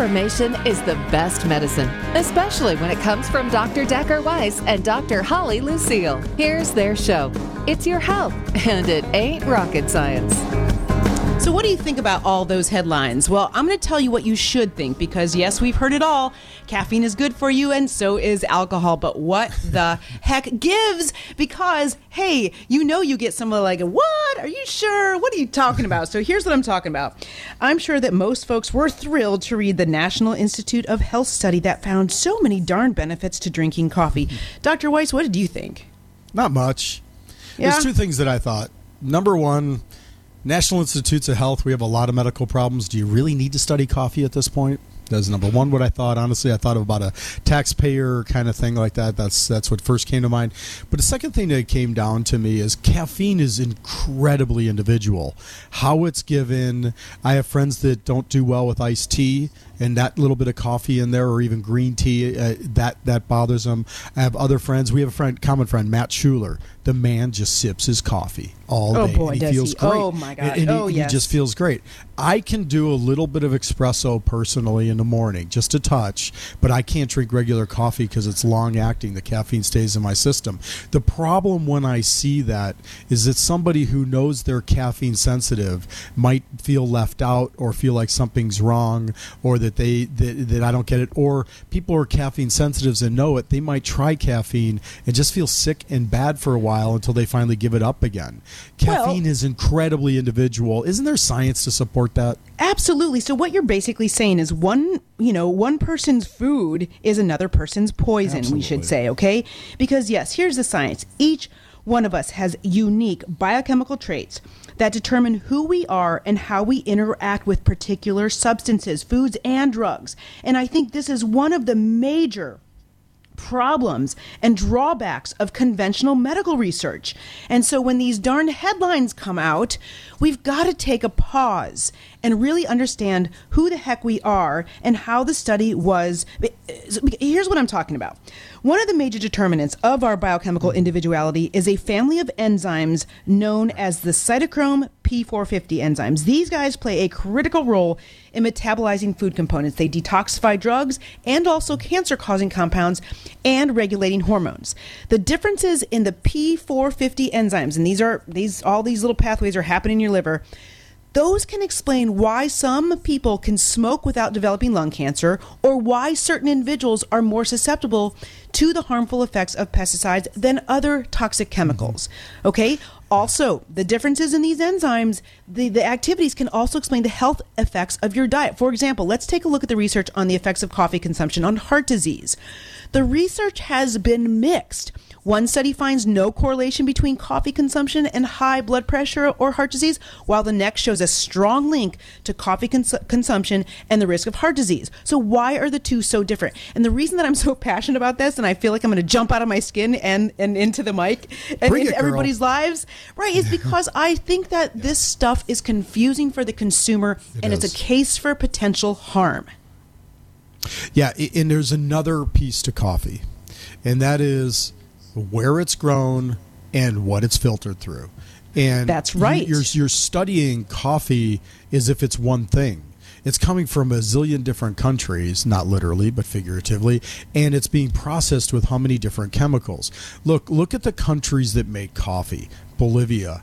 Information is the best medicine, especially when it comes from Dr. Decker Weiss and Dr. Holly Lucille. Here's their show. It's your health, and it ain't rocket science. So what do you think about all those headlines? Well, I'm going to tell you what you should think, because yes, we've heard it all. Caffeine is good for you, and so is alcohol. But what the heck gives? Because, hey, you get someone like, what? Are you sure? What are you talking about? So here's what I'm talking about. I'm sure that most folks were thrilled to read the National Institute of Health study that found so many darn benefits to drinking coffee. Dr. Weiss, what did you think? Not much. Yeah? There's two things that I thought. Number one, National Institutes of Health, we have a lot of medical problems. Do you really need to study coffee at this point? That's number one, what I thought. Honestly, I thought about a taxpayer kind of thing like that. That's what first came to mind. But the second thing that came down to me is caffeine is incredibly individual. How it's given, I have friends that don't do well with iced tea, and that little bit of coffee in there, or even green tea, that bothers them. I have other friends. We have a common friend, Matt Schuler. The man just sips his coffee all day. Oh, boy, and he does feels he. great. Oh, my God. And yes. he just feels great. I can do a little bit of espresso personally in the morning, just a touch, but I can't drink regular coffee because it's long-acting. The caffeine stays in my system. The problem when I see that is that somebody who knows they're caffeine sensitive might feel left out or feel like something's wrong, or that that I don't get it, or people who are caffeine sensitives and know it, they might try caffeine and just feel sick and bad for a while until they finally give it up again. Caffeine is incredibly individual. Isn't there science to support that? Absolutely. So what you're basically saying is one person's food is another person's poison, Absolutely. we should say, okay? Because yes, here's the science. Each one of us has unique biochemical traits that determine who we are and how we interact with particular substances, foods, and drugs. And I think this is one of the major problems and drawbacks of conventional medical research. And so when these darn headlines come out, we've got to take a pause and really understand who the heck we are and how the study was. Here's what I'm talking about. One of the major determinants of our biochemical individuality is a family of enzymes known as the cytochrome P450 enzymes. These guys play a critical role in metabolizing food components. They detoxify drugs and also cancer-causing compounds and regulating hormones. The differences in the P450 enzymes, and all these little pathways are happening in your liver, those can explain why some people can smoke without developing lung cancer, or why certain individuals are more susceptible to the harmful effects of pesticides than other toxic chemicals. Okay? Also, the differences in these enzymes, the activities can also explain the health effects of your diet. For example, let's take a look at the research on the effects of coffee consumption on heart disease. The research has been mixed. One study finds no correlation between coffee consumption and high blood pressure or heart disease, while the next shows a strong link to coffee consumption and the risk of heart disease. So why are the two so different? And the reason that I'm so passionate about this, and I feel like I'm going to jump out of my skin and into the mic and Bring into everybody's lives, right, is because I think that this stuff is confusing for the consumer, it's a case for potential harm. Yeah, and there's another piece to coffee, and that is where it's grown and what it's filtered through. And that's right. You're studying coffee as if it's one thing. It's coming from a zillion different countries, not literally, but figuratively, and it's being processed with how many different chemicals. Look at the countries that make coffee. Bolivia,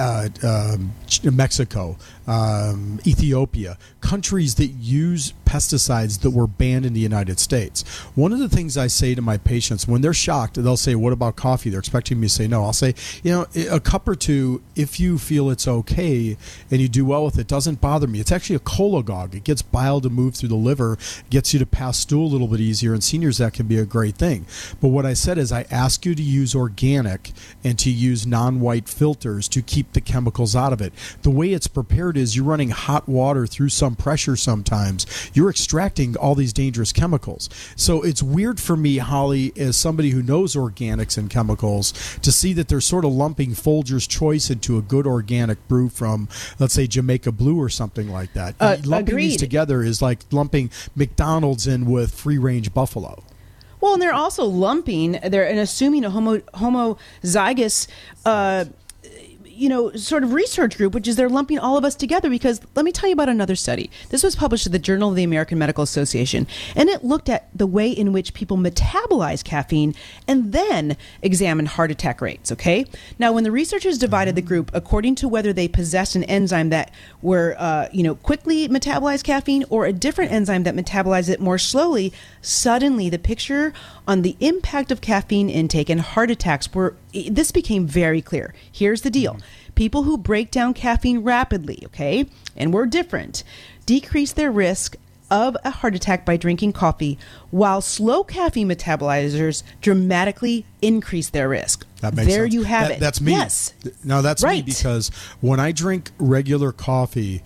Mexico, Ethiopia, countries that use pesticides that were banned in the United States. One of the things I say to my patients when they're shocked, they'll say, "What about coffee?" They're expecting me to say no. I'll say, a cup or two, if you feel it's okay and you do well with it, doesn't bother me. It's actually a cholagogue. It gets bile to move through the liver, gets you to pass stool a little bit easier. In seniors, that can be a great thing. But what I said is I ask you to use organic and to use non-white filters to keep the chemicals out of it. The way it's prepared is you're running hot water through some pressure sometimes. You're extracting all these dangerous chemicals. So it's weird for me, Holly, as somebody who knows organics and chemicals, to see that they're sort of lumping Folgers Choice into a good organic brew from, let's say, Jamaica Blue or something like that. Lumping these together is like lumping McDonald's in with free-range buffalo. Well, and they're also lumping, and assuming a homozygous sort of research group, which is they're lumping all of us together because let me tell you about another study. This was published in the Journal of the American Medical Association, and it looked at the way in which people metabolize caffeine and then examined heart attack rates, okay? Now, when the researchers divided the group according to whether they possessed an enzyme that were, quickly metabolized caffeine or a different enzyme that metabolized it more slowly, suddenly the picture on the impact of caffeine intake and heart attacks this became very clear. Here's the deal. People who break down caffeine rapidly, okay, and we're different, decrease their risk of a heart attack by drinking coffee, while slow caffeine metabolizers dramatically increase their risk. That makes there sense. You have it. That's me. Yes. No, that's right. me because when I drink regular coffee,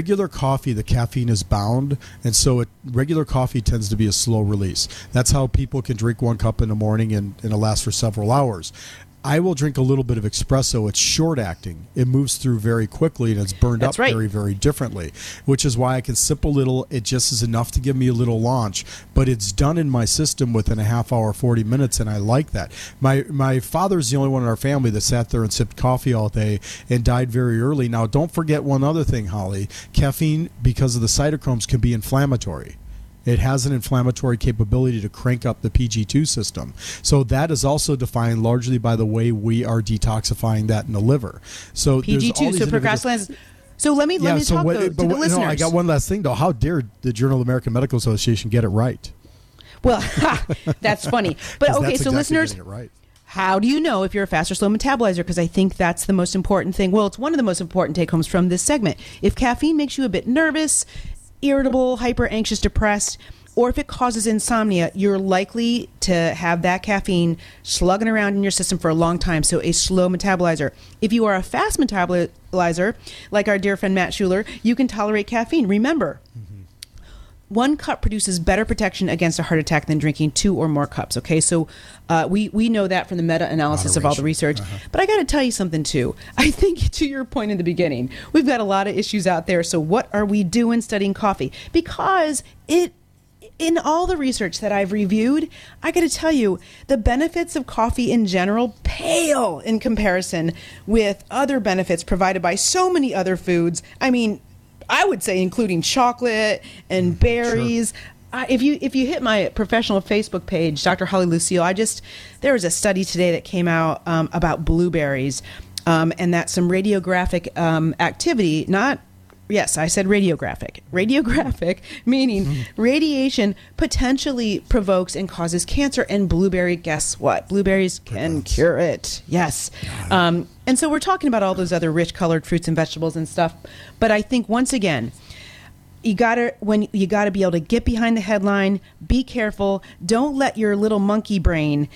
the caffeine is bound, and so regular coffee tends to be a slow release. That's how people can drink 1 cup in the morning and it'll last for several hours. I will drink a little bit of espresso. It's short acting. It moves through very quickly and it's burned up very, very differently, which is why I can sip a little. It just is enough to give me a little launch, but it's done in my system within a half hour, 40 minutes, and I like that. My father's the only one in our family that sat there and sipped coffee all day and died very early. Now, don't forget one other thing, Holly. Caffeine, because of the cytochromes, can be inflammatory. It has an inflammatory capability to crank up the PG2 system. So that is also defined largely by the way we are detoxifying that in the liver. So PG2, so procrastination. So let me talk to the listeners. I got one last thing, though. How dare the Journal of the American Medical Association get it right? Well, that's funny. But okay, so exactly listeners, right. How do you know if you're a fast or slow metabolizer? Because I think that's the most important thing. Well, it's one of the most important take-homes from this segment. If caffeine makes you a bit nervous, irritable, hyper anxious, depressed, or if it causes insomnia, you're likely to have that caffeine slugging around in your system for a long time. So a slow metabolizer. If you are a fast metabolizer, like our dear friend Matt Schuler, you can tolerate caffeine. Remember, 1 cup produces better protection against a heart attack than drinking 2 or more cups. Okay, so we know that from the meta-analysis of all the research. But I got to tell you something too. I think to your point in the beginning, we've got a lot of issues out there. So what are we doing studying coffee? Because in all the research that I've reviewed, I got to tell you, the benefits of coffee in general pale in comparison with other benefits provided by so many other foods. I mean, I would say including chocolate and berries. Sure. If you hit my professional Facebook page, Dr. Holly Lucille, there was a study today that came out about blueberries, and that some radiographic activity, yes, I said radiographic. Radiographic, meaning radiation potentially provokes and causes cancer. And blueberry, guess what? Blueberries can cure it. Yes. And so we're talking about all those other rich colored fruits and vegetables and stuff. But I think once again, you gotta be able to get behind the headline. Be careful. Don't let your little monkey brain,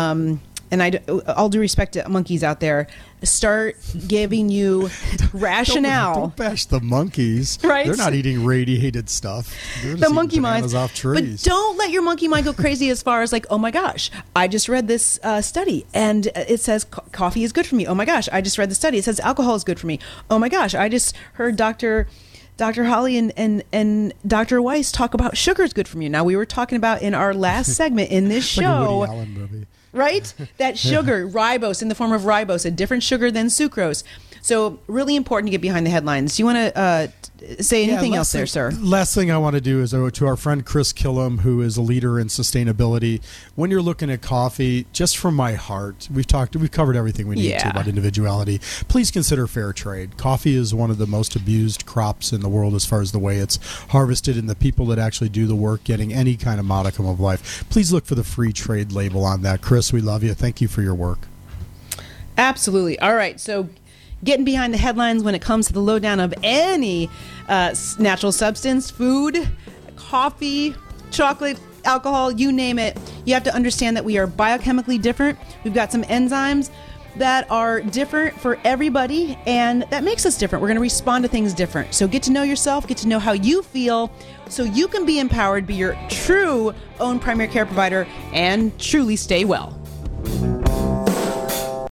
and all due respect to monkeys out there, start giving you rationale. Don't bash the monkeys. Right? They're not eating radiated stuff. They're just the monkey minds off trees. But don't let your monkey mind go crazy as far as like, oh my gosh, I just read this study and it says coffee is good for me. Oh my gosh, I just read the study. It says alcohol is good for me. Oh my gosh, I just heard Dr. Holly and Dr. Weiss talk about sugar is good for me. Now, we were talking about in our last segment in this show. Like a Woody Allen movie. Right? That sugar, ribose, in the form of ribose, a different sugar than sucrose. So really important to get behind the headlines. Do you want to say anything else there, sir? Last thing I want to do is to our friend Chris Killam, who is a leader in sustainability. When you're looking at coffee, just from my heart, we've covered everything we need to about individuality. Please consider fair trade. Coffee is one of the most abused crops in the world as far as the way it's harvested and the people that actually do the work getting any kind of modicum of life. Please look for the free trade label on that. Chris, we love you. Thank you for your work. Absolutely. All right. So getting behind the headlines when it comes to the lowdown of any natural substance, food, coffee, chocolate, alcohol, you name it. You have to understand that we are biochemically different. We've got some enzymes that are different for everybody, and that makes us different. We're going to respond to things different. So get to know yourself, get to know how you feel, so you can be empowered, be your true own primary care provider, and truly stay well.